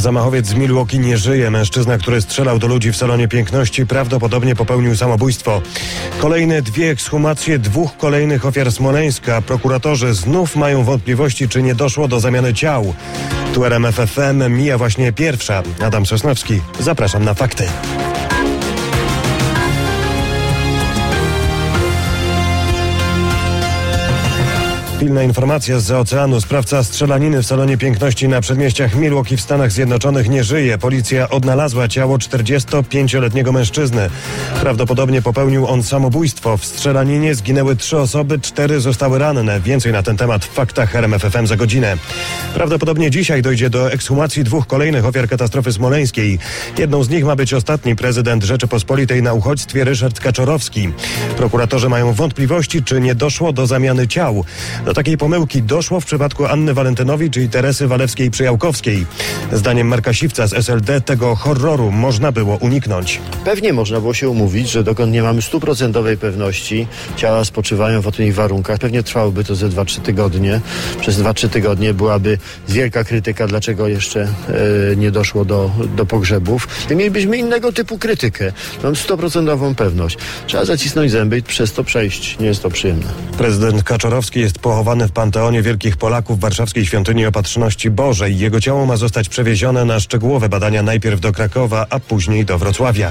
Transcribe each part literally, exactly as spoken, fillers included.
Zamachowiec z Milwaukee nie żyje. Mężczyzna, który strzelał do ludzi w salonie piękności, prawdopodobnie popełnił samobójstwo. Kolejne dwie ekshumacje dwóch kolejnych ofiar Smoleńska. Prokuratorzy znów mają wątpliwości, czy nie doszło do zamiany ciał. Tu R M F F M mija właśnie pierwsza. Adam Sosnowski. Zapraszam na fakty. Pilna informacja zza oceanu. Sprawca strzelaniny w salonie piękności na przedmieściach Milwaukee w Stanach Zjednoczonych nie żyje. Policja odnalazła ciało czterdziestopięcioletniego mężczyzny. Prawdopodobnie popełnił on samobójstwo. W strzelaninie zginęły trzy osoby, cztery zostały ranne. Więcej na ten temat w faktach R M F F M za godzinę. Prawdopodobnie dzisiaj dojdzie do ekshumacji dwóch kolejnych ofiar katastrofy smoleńskiej. Jedną z nich ma być ostatni prezydent Rzeczypospolitej na uchodźstwie Ryszard Kaczorowski. Prokuratorzy mają wątpliwości, czy nie doszło do zamiany ciał. Do takiej pomyłki doszło w przypadku Anny Walentynowicz i Teresy Walewskiej-Przyjałkowskiej. Zdaniem Marka Siwca z S L D tego horroru można było uniknąć. Pewnie można było się umówić, że dokąd nie mamy stuprocentowej pewności, ciała spoczywają w odpowiednich warunkach. Pewnie trwałoby to ze dwa trzy tygodnie. Przez dwa trzy tygodnie byłaby wielka krytyka, dlaczego jeszcze e, nie doszło do, do pogrzebów. I mielibyśmy innego typu krytykę. Mam stuprocentową pewność. Trzeba zacisnąć zęby i przez to przejść. Nie jest to przyjemne. Prezydent Kaczorowski jest pochowany w Panteonie Wielkich Polaków w warszawskiej Świątyni Opatrzności Bożej. Jego ciało ma zostać przewiezione na szczegółowe badania najpierw do Krakowa, a później do Wrocławia.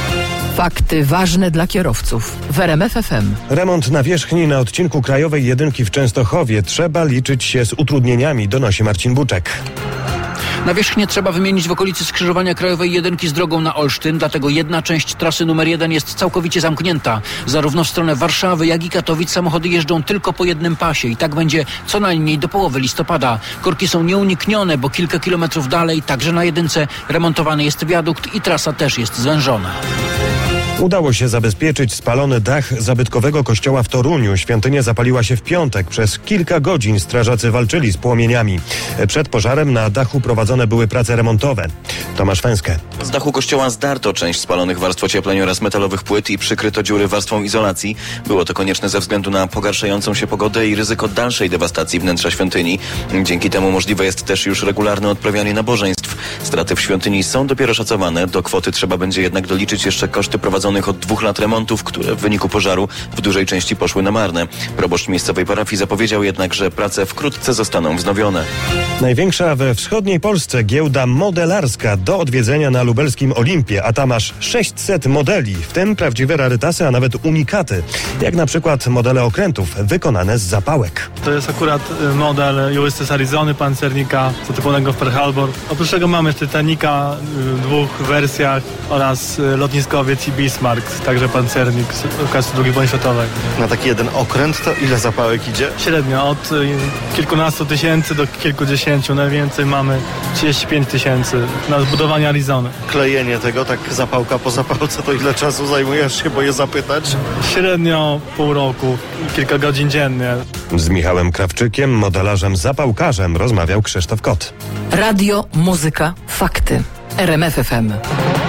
Fakty ważne dla kierowców w R M F F M. Remont nawierzchni na odcinku Krajowej Jedynki w Częstochowie. Trzeba liczyć się z utrudnieniami, donosi Marcin Buczek. Nawierzchnię trzeba wymienić w okolicy skrzyżowania Krajowej Jedynki z drogą na Olsztyn, dlatego jedna część trasy numer jeden jest całkowicie zamknięta. Zarówno w stronę Warszawy, jak i Katowic samochody jeżdżą tylko po jednym pasie i tak będzie co najmniej do połowy listopada. Korki są nieuniknione, bo kilka kilometrów dalej, także na jedynce, remontowany jest wiadukt i trasa też jest zwężona. Udało się zabezpieczyć spalony dach zabytkowego kościoła w Toruniu. Świątynia zapaliła się w piątek. Przez kilka godzin strażacy walczyli z płomieniami. Przed pożarem na dachu prowadzone były prace remontowe. Tomasz Fęskę. Z dachu kościoła zdarto część spalonych warstw ociepleń oraz metalowych płyt i przykryto dziury warstwą izolacji. Było to konieczne ze względu na pogarszającą się pogodę i ryzyko dalszej dewastacji wnętrza świątyni. Dzięki temu możliwe jest też już regularne odprawianie nabożeństw. Straty w świątyni są dopiero szacowane. Do kwoty trzeba będzie jednak doliczyć jeszcze koszty prowadzonych od dwóch lat remontów, które w wyniku pożaru w dużej części poszły na marne. Proboszcz miejscowej parafii zapowiedział jednak, że prace wkrótce zostaną wznowione. Największa we wschodniej Polsce giełda modelarska do odwiedzenia na lubelskim Olimpie, a tam aż sześćset modeli, w tym prawdziwe rarytasy, a nawet unikaty, jak na przykład modele okrętów wykonane z zapałek. To jest akurat model U S S Arizony, pancernika zatypowanego w Pearl Harbor. Oprócz tego mamy Titanica w dwóch wersjach oraz lotniskowiec i Bismarck, także pancernik z okresu drugiej wojny światowej. Na taki jeden okręt to ile zapałek idzie? Średnio od kilkunastu tysięcy do kilkudziesięciu. Najwięcej mamy trzydzieści pięć tysięcy na zbudowanie Arizony. Klejenie tego, tak zapałka po zapałce, to ile czasu zajmuje, aż się boję zapytać? Średnio pół roku, kilka godzin dziennie. Z Michałem Krawczykiem, modelarzem zapałkarzem, rozmawiał Krzysztof Kot. Radio, muzyka, fakty. R M F F M.